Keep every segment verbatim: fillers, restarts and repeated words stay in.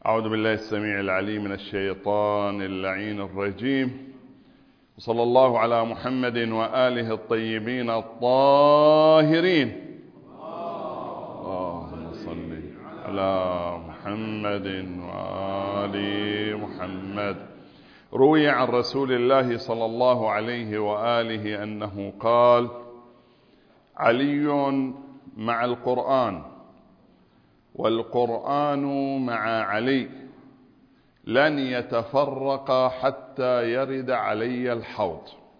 أعوذ بالله السميع العليم من الشيطان اللعين الرجيم، وصلى الله على محمد وآله الطيبين الطاهرين. اللهم صل على محمد وآل محمد. روي عن رسول الله صلى الله عليه وآله أنه قال: علي مع القرآن والقرآن مع علي، لن يتفرقا حتى يرد علي الحوض.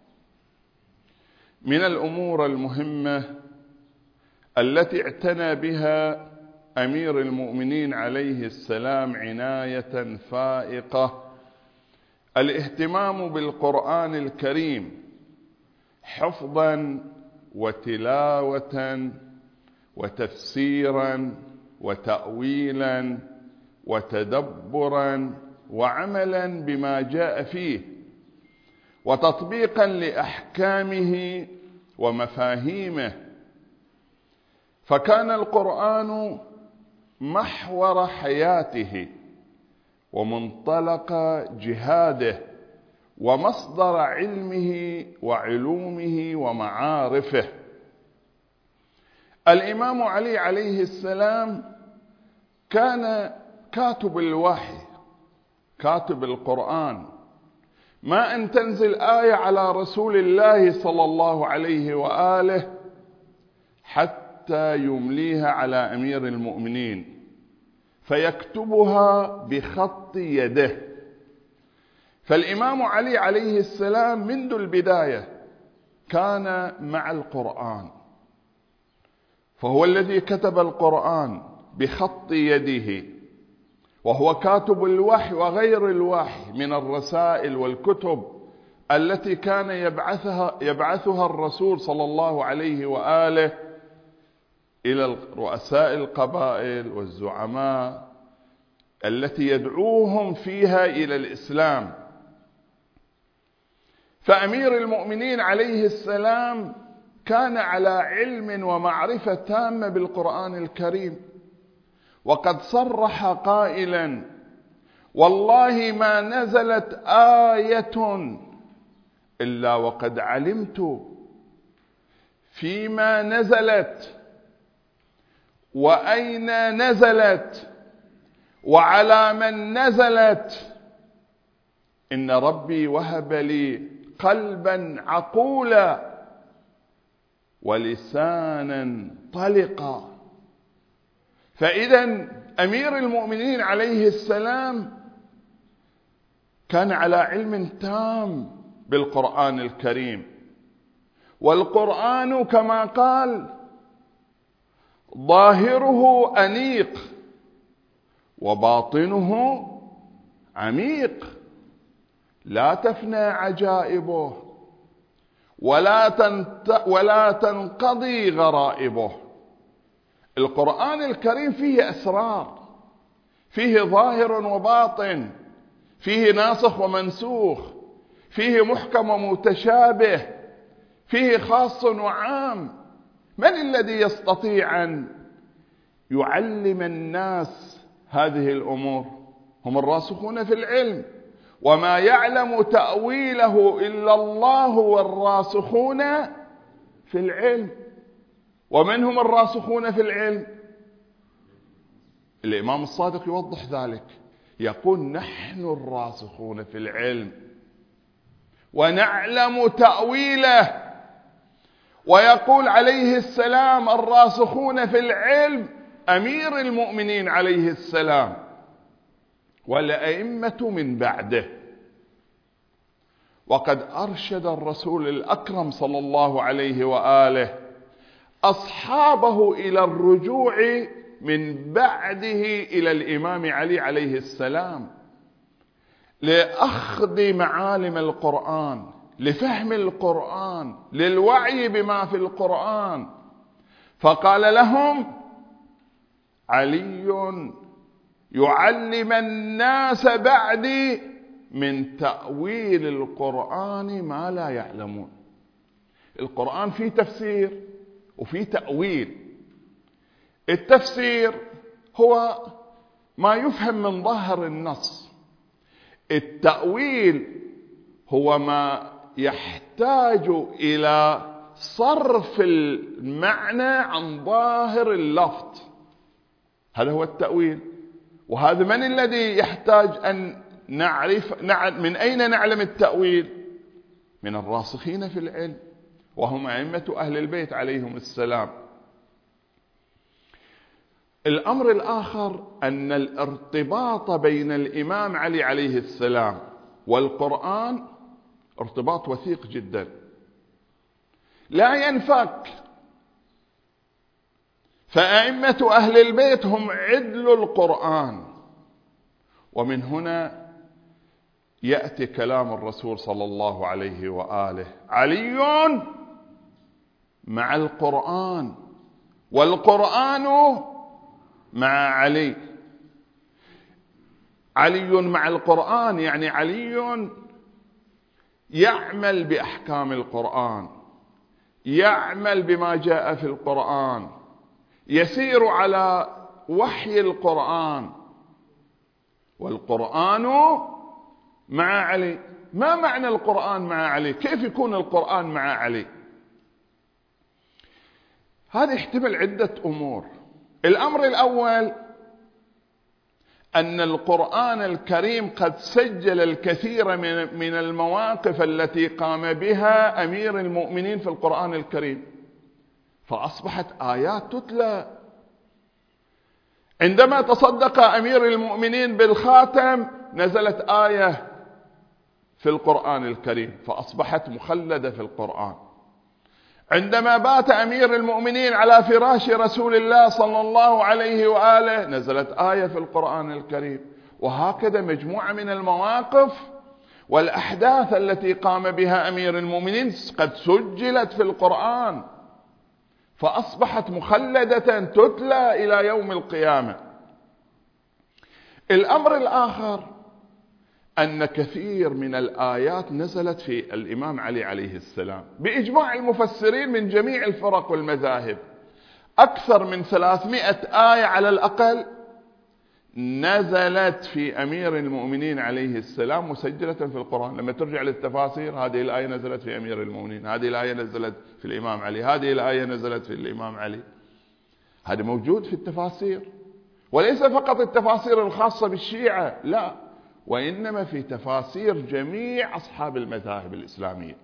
من الأمور المهمة التي اعتنى بها أمير المؤمنين عليه السلام عناية فائقة الاهتمام بالقرآن الكريم حفظا وتلاوة وتفسيرا وتأويلا وتدبرا وعملا بما جاء فيه وتطبيقا لأحكامه ومفاهيمه. فكان القرآن محور حياته ومنطلق جهاده ومصدر علمه وعلومه ومعارفه. الإمام علي عليه السلام كان كاتب الوحي، كاتب القرآن. ما أن تنزل آية على رسول الله صلى الله عليه وآله حتى يمليها على أمير المؤمنين فيكتبها بخط يده. فالإمام علي عليه السلام منذ البداية كان مع القرآن، فهو الذي كتب القرآن بخط يده، وهو كاتب الوحي وغير الوحي من الرسائل والكتب التي كان يبعثها يبعثها الرسول صلى الله عليه وآله إلى رؤساء القبائل والزعماء التي يدعوهم فيها إلى الإسلام. فأمير المؤمنين عليه السلام كان على علم ومعرفة تامة بالقرآن الكريم، وقد صرح قائلا: والله ما نزلت آية إلا وقد علمت فيما نزلت وأين نزلت وعلى من نزلت. إن ربي وهب لي قلبا عقولا ولسانا طلقا. فإذا أمير المؤمنين عليه السلام كان على علم تام بالقرآن الكريم، والقرآن كما قال: ظاهره أنيق وباطنه عميق، لا تفنى عجائبه ولا تنت ولا تنقضي غرائبه. القرآن الكريم فيه أسرار، فيه ظاهر وباطن، فيه ناسخ ومنسوخ، فيه محكم ومتشابه، فيه خاص وعام. من الذي يستطيع أن يعلم الناس هذه الأمور؟ هم الراسخون في العلم، وما يعلم تأويله إلا الله والراسخون في العلم. ومن هم الراسخون في العلم؟ الإمام الصادق يوضح ذلك، يقول: نحن الراسخون في العلم ونعلم تأويله. ويقول عليه السلام: الراسخون في العلم أمير المؤمنين عليه السلام والأئمة من بعده. وقد أرشد الرسول الأكرم صلى الله عليه وآله أصحابه إلى الرجوع من بعده إلى الإمام علي عليه السلام لأخذ معالم القرآن، لفهم القرآن، للوعي بما في القرآن. فقال لهم: علي يعلم الناس بعدي من تأويل القرآن ما لا يعلمون. القرآن فيه تفسير وفيه تأويل. التفسير هو ما يفهم من ظاهر النص. التأويل هو ما يحتاج إلى صرف المعنى عن ظاهر اللفظ، هذا هو التأويل. وهذا من الذي يحتاج أن نعرف من أين نعلم التأويل؟ من الراسخين في العلم، وهم أئمة أهل البيت عليهم السلام. الأمر الآخر أن الارتباط بين الإمام علي عليه السلام والقرآن ارتباط وثيق جدا لا ينفك، فأئمة أهل البيت هم عدل القرآن. ومن هنا يأتي كلام الرسول صلى الله عليه وآله: علي مع القرآن والقرآن مع علي. علي مع القرآن يعني علي يعمل بأحكام القرآن، يعمل بما جاء في القرآن، يسير على وحي القرآن، والقرآن مع علي. ما معنى القرآن مع علي؟ كيف يكون القرآن مع علي؟ هذا يحتمل عدة أمور. الأمر الأول أن القرآن الكريم قد سجل الكثير من من المواقف التي قام بها أمير المؤمنين في القرآن الكريم، فأصبحت آيات تتلى. عندما تصدق أمير المؤمنين بالخاتم نزلت آية في القرآن الكريم فأصبحت مخلدة في القرآن. عندما بات أمير المؤمنين على فراش رسول الله صلى الله عليه وآله نزلت آية في القرآن الكريم. وهكذا مجموعة من المواقف والأحداث التي قام بها أمير المؤمنين قد سجلت في القرآن فأصبحت مخلدة تتلى إلى يوم القيامة. الأمر الآخر أن كثير من الآيات نزلت في الإمام علي عليه السلام بإجماع المفسرين من جميع الفرق والمذاهب. أكثر من ثلاثمائة آية على الأقل نزلت في أمير المؤمنين عليه السلام مسجلة في القرآن. لما ترجع للتفاسير هذه الآية نزلت في أمير المؤمنين، هذه الآية نزلت في الإمام علي، هذه الآية نزلت في الإمام علي. هذا موجود في التفاسير، وليس فقط التفاسير الخاصة بالشيعة، لا، وإنما في تفاسير جميع أصحاب المذاهب الإسلامية.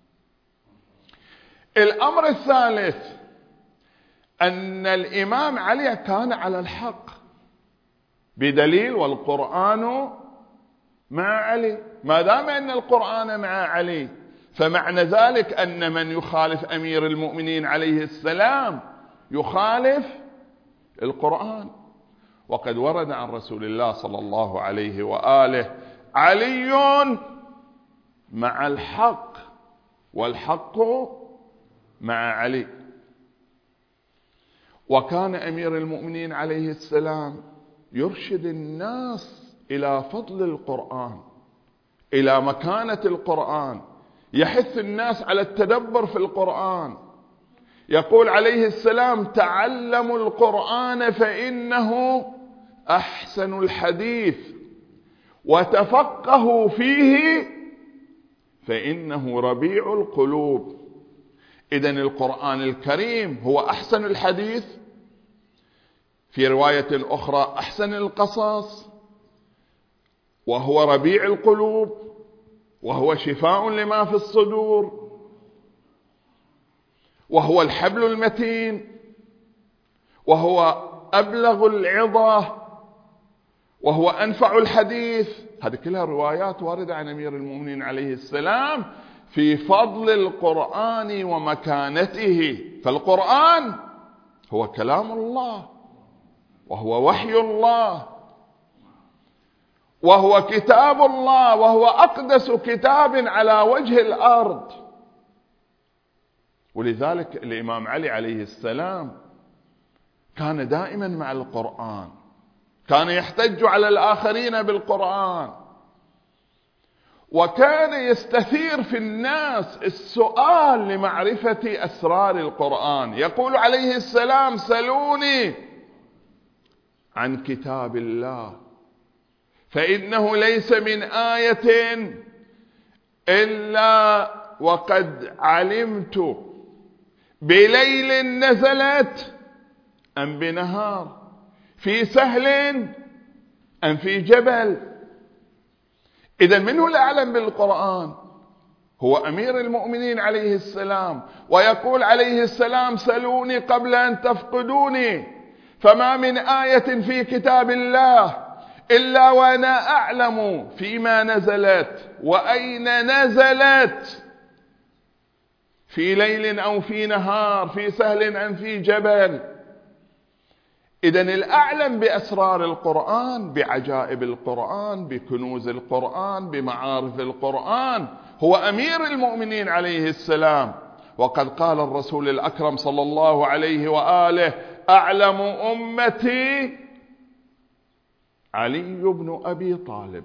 الأمر الثالث أن الإمام علي كان على الحق بدليل والقرآن مع علي. ما دام أن القرآن مع علي فمعنى ذلك أن من يخالف أمير المؤمنين عليه السلام يخالف القرآن. وقد ورد عن رسول الله صلى الله عليه وآله: علي مع الحق والحق مع علي. وكان أمير المؤمنين عليه السلام يرشد الناس إلى فضل القرآن، إلى مكانة القرآن، يحث الناس على التدبر في القرآن. يقول عليه السلام: تعلموا القرآن فإنه أحسن الحديث، وتفقهوا فيه فإنه ربيع القلوب. إذن القرآن الكريم هو أحسن الحديث، في رواية أخرى أحسن القصص، وهو ربيع القلوب، وهو شفاء لما في الصدور، وهو الحبل المتين، وهو أبلغ العظة، وهو أنفع الحديث. هذه كلها روايات واردة عن أمير المؤمنين عليه السلام في فضل القرآن ومكانته. فالقرآن هو كلام الله، وهو وحي الله، وهو كتاب الله، وهو أقدس كتاب على وجه الأرض. ولذلك الإمام علي عليه السلام كان دائما مع القرآن، كان يحتج على الآخرين بالقرآن، وكان يستثير في الناس السؤال لمعرفة أسرار القرآن. يقول عليه السلام: سلوني عن كتاب الله، فإنه ليس من آية إلا وقد علمت بليل نزلت أم بنهار، في سهل أم في جبل. إذن من هو الأعلم بالقرآن؟ هو أمير المؤمنين عليه السلام، ويقول عليه السلام: سلوني قبل أن تفقدوني، فما من آية في كتاب الله إلا وأنا أعلم فيما نزلت وأين نزلت، في ليل أو في نهار، في سهل أم في جبل. إذن الأعلم بأسرار القرآن، بعجائب القرآن، بكنوز القرآن، بمعارف القرآن هو أمير المؤمنين عليه السلام. وقد قال الرسول الأكرم صلى الله عليه وآله: أعلم أمتي علي بن أبي طالب.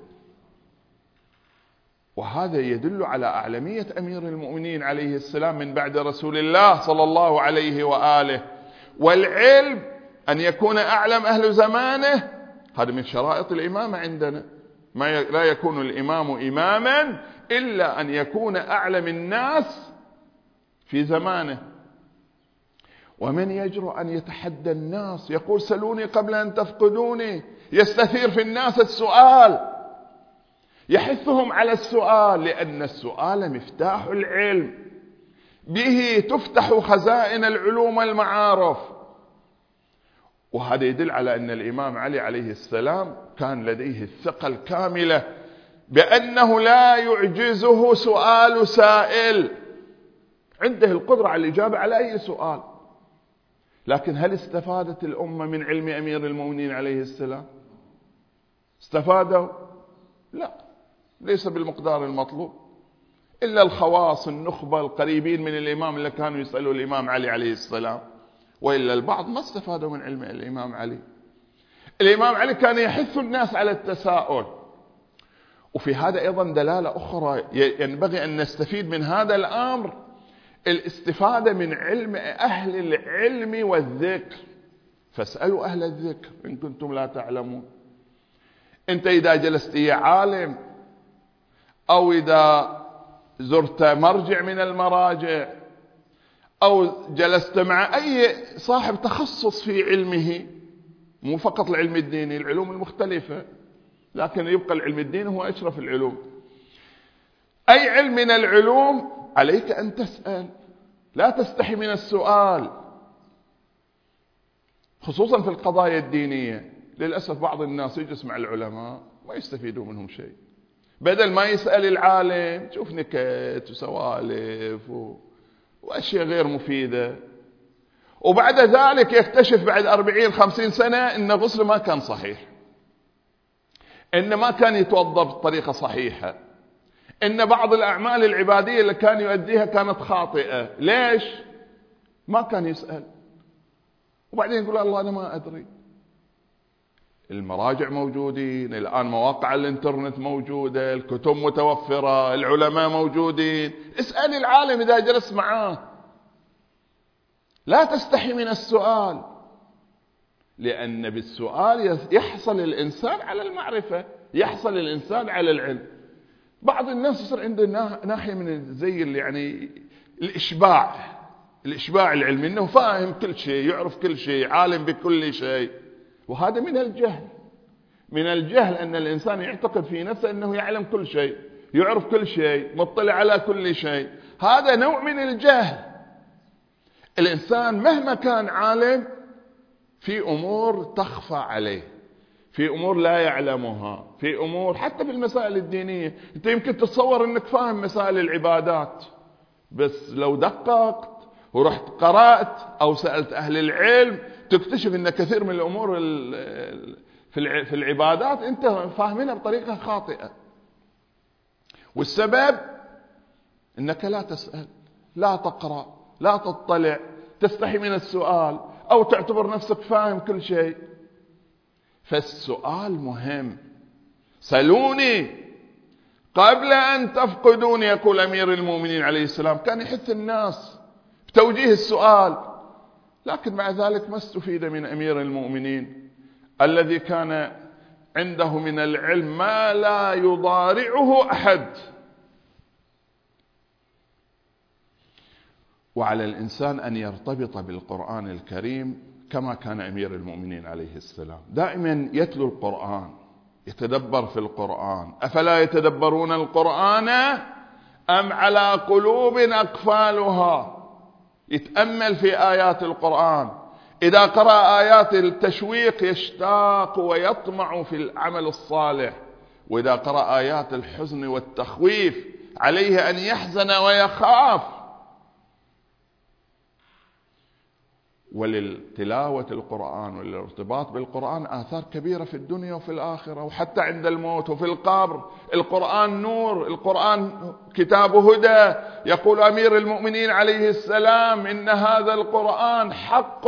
وهذا يدل على أعلمية أمير المؤمنين عليه السلام من بعد رسول الله صلى الله عليه وآله. والعلم أن يكون أعلم أهل زمانه، هذا من شرائط الإمامة عندنا. ما لا يكون الإمام إماما إلا أن يكون أعلم الناس في زمانه. ومن يجرؤ أن يتحدى الناس يقول: سلوني قبل أن تفقدوني، يستثير في الناس السؤال، يحثهم على السؤال، لأن السؤال مفتاح العلم، به تفتح خزائن العلوم والمعارف. وهذا يدل على أن الإمام علي عليه السلام كان لديه الثقة الكاملة بأنه لا يعجزه سؤال سائل، عنده القدرة على الإجابة على أي سؤال. لكن هل استفادت الأمة من علم أمير المؤمنين عليه السلام؟ استفادوا؟ لا، ليس بالمقدار المطلوب، إلا الخواص النخبة القريبين من الإمام اللي كانوا يسألوا الإمام علي عليه السلام، وإلا البعض ما استفادوا من علم الإمام علي. الإمام علي كان يحث الناس على التساؤل. وفي هذا أيضا دلالة أخرى ينبغي أن نستفيد من هذا الأمر، الاستفادة من علم أهل العلم والذكر. فاسألوا أهل الذكر إن كنتم لا تعلمون. أنت إذا جلست يا عالم أو إذا زرت مرجع من المراجع أو جلست مع أي صاحب تخصص في علمه، مو فقط العلم الديني، العلوم المختلفة، لكن يبقى العلم الديني هو أشرف العلوم، أي علم من العلوم عليك أن تسأل، لا تستحي من السؤال، خصوصا في القضايا الدينية. للأسف بعض الناس يجلس مع العلماء ما يستفيدوا منهم شيء، بدل ما يسأل العالم تشوف نكت وسوالف و... وأشياء غير مفيدة، وبعد ذلك يكتشف بعد أربعين خمسين سنة إن غسله ما كان صحيح، إن ما كان يتوضأ بطريقة صحيحة، إن بعض الأعمال العبادية اللي كان يؤديها كانت خاطئة. ليش؟ ما كان يسأل، وبعدين يقول الله أنا ما أدري. المراجع موجودين الآن، مواقع الانترنت موجودة، الكتب متوفرة، العلماء موجودين. اسأل العالم إذا جلس معاه، لا تستحي من السؤال، لأن بالسؤال يحصل الإنسان على المعرفة، يحصل الإنسان على العلم. بعض الناس يصير عنده ناحية من زي يعني الإشباع، الإشباع العلمي، إنه فاهم كل شيء، يعرف كل شيء، عالم بكل شيء. وهذا من الجهل، من الجهل أن الإنسان يعتقد في نفسه أنه يعلم كل شيء، يعرف كل شيء، مطلع على كل شيء. هذا نوع من الجهل. الإنسان مهما كان عالم في أمور تخفى عليه، في أمور لا يعلمها، في أمور حتى في المسائل الدينية. أنت يمكن تتصور أنك فاهم مسائل العبادات، بس لو دققت ورحت قرأت أو سألت أهل العلم تكتشف أن كثير من الأمور في العبادات أنت فاهمينها بطريقة خاطئة. والسبب أنك لا تسأل، لا تقرأ، لا تطلع، تستحي من السؤال، أو تعتبر نفسك فاهم كل شيء. فالسؤال مهم. سلوني قبل أن تفقدوني، يقول أمير المؤمنين عليه السلام. كان يحث الناس بتوجيه السؤال، لكن مع ذلك ما استفيد من أمير المؤمنين الذي كان عنده من العلم ما لا يضارعه أحد. وعلى الإنسان أن يرتبط بالقرآن الكريم كما كان أمير المؤمنين عليه السلام، دائما يتلو القرآن، يتدبر في القرآن. أفلا يتدبرون القرآن أم على قلوب أقفالها؟ يتأمل في آيات القرآن. إذا قرأ آيات التشويق يشتاق ويطمع في العمل الصالح، وإذا قرأ آيات الحزن والتخويف عليه أن يحزن ويخاف. وللتلاوة القرآن وللارتباط بالقرآن آثار كبيرة في الدنيا وفي الآخرة وحتى عند الموت وفي القبر. القرآن نور، القرآن كتاب هدى. يقول أمير المؤمنين عليه السلام: إن هذا القرآن حق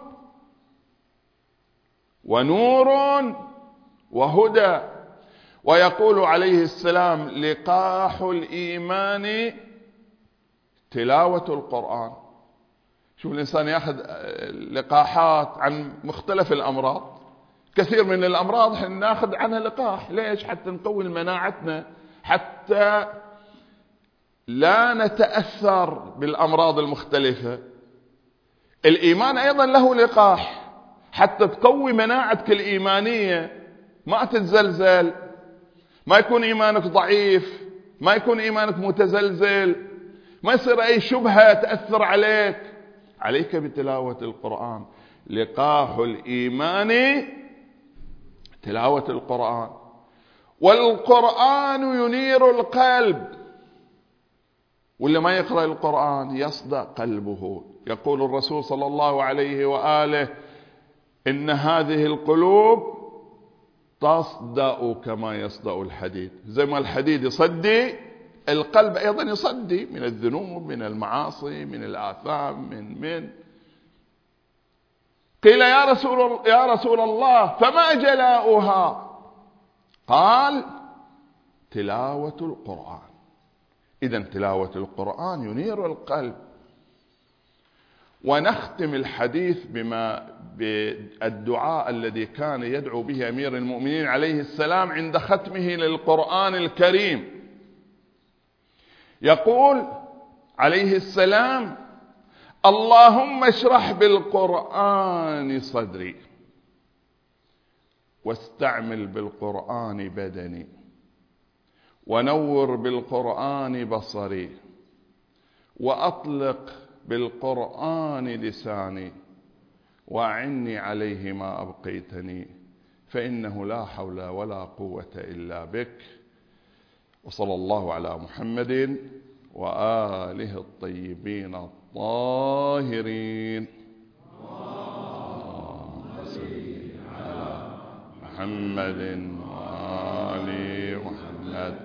ونور وهدى. ويقول عليه السلام: لقاح الإيمان تلاوة القرآن. شوف الإنسان يأخذ لقاحات عن مختلف الأمراض، كثير من الأمراض احنا ناخذ عنها لقاح. ليش؟ حتى نقوي مناعتنا، حتى لا نتأثر بالأمراض المختلفة. الإيمان أيضا له لقاح حتى تقوي مناعتك الإيمانية، ما تتزلزل، ما يكون إيمانك ضعيف، ما يكون إيمانك متزلزل، ما يصير أي شبهة تأثر عليك. عليك بتلاوة القرآن. لقاح الإيمان تلاوة القرآن. والقرآن ينير القلب، واللي ما يقرأ القرآن يصدأ قلبه. يقول الرسول صلى الله عليه وآله: إن هذه القلوب تصدأ كما يصدأ الحديد. زي ما الحديد يصدي، القلب أيضا يصدي من الذنوب، من المعاصي، من الآثام، من من قيل يا رسول, يا رسول الله فما جلاؤها؟ قال: تلاوة القرآن. إذن تلاوة القرآن ينير القلب. ونختم الحديث بما بالدعاء الذي كان يدعو به أمير المؤمنين عليه السلام عند ختمه للقرآن الكريم. يقول عليه السلام: اللهم اشرح بالقرآن صدري، واستعمل بالقرآن بدني، ونور بالقرآن بصري، وأطلق بالقرآن لساني، وأعني عليه ما أبقيتني، فإنه لا حول ولا قوة إلا بك. وصلى الله على محمد وآله الطيبين الطاهرين. اللهم صل على محمد وآل محمد